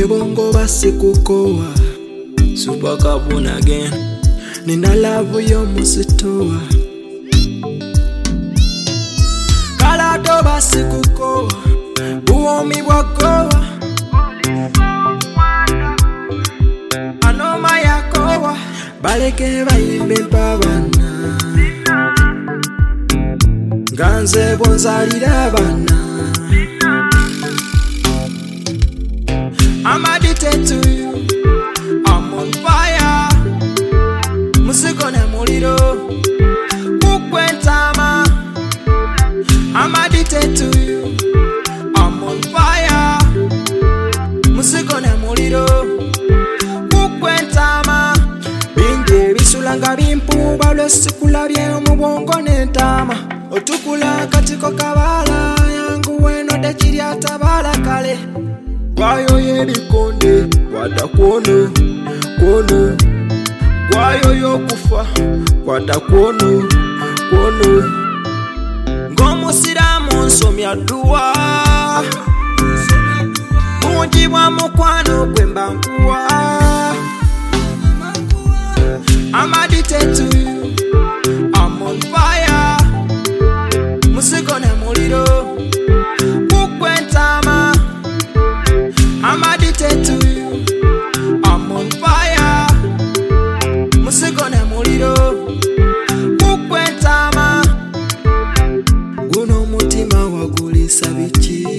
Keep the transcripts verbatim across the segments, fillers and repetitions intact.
Ebongo basikukowa Super carbon again Nina love yo musitowa Kalato basikukowa Buomi wakowa Anoma yakowa Baleke bayimbe mpabana Ganze bonzalira bana I'm addicted to you I'm on fire Musiko ne muliro Kukwentama I'm addicted to you I'm on fire Musiko ne muliro Kukwentama Binge bisulanga bimpuba lwesikula bye mubongo n'entama Otukula katiko kabala yangu weno dekiri atabala kale Kwayo yebikonde kwata kwono kwono Kwayo yokufa kwata kwono kwono Ngomusiramu nsomya dduwa Munjibwa mukwano gwemba nkuwa I'm addicted to you I'm on fire Musiko ne muliro Kukwentama I'm addicted to you I'm on fire Musiko ne muliro Kukwentama Guno mutima wagulisa biki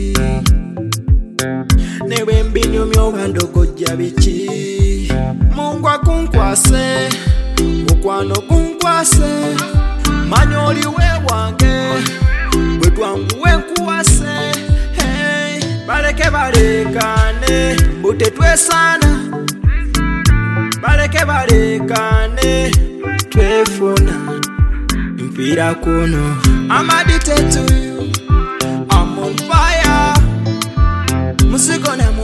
Newe mbinyumyo bandokojja biki Mungwa kunkwase Mukwano kunkwase Manyoli we wange Wetwangu wenkuwase Hey Baleke balekane Bute twesana Baleke balekane Twefuna Mpira kuno I'm addicted to you I'm on fire Musiko ne